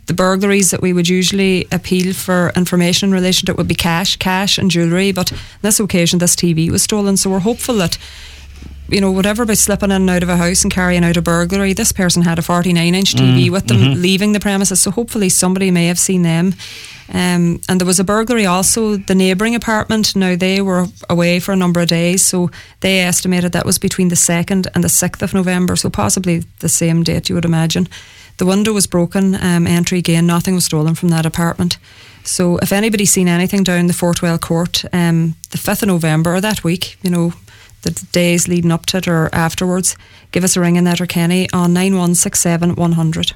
The burglaries that we would usually appeal for information in relation to it would be cash and jewellery, but on this occasion this TV was stolen. So we're hopeful that, you know, whatever about slipping in and out of a house and carrying out a burglary, this person had a 49-inch TV with them leaving the premises, so hopefully somebody may have seen them. And there was a burglary also, the neighbouring apartment. Now they were away for a number of days, so they estimated that was between the 2nd and the 6th of November, so possibly the same date, you would imagine. The window was broken, entry again, nothing was stolen from that apartment. So if anybody's seen anything down the Fortwell Court, the 5th of November or that week, you know, the days leading up to it or afterwards, give us a ring in Letterkenny on 9167 100.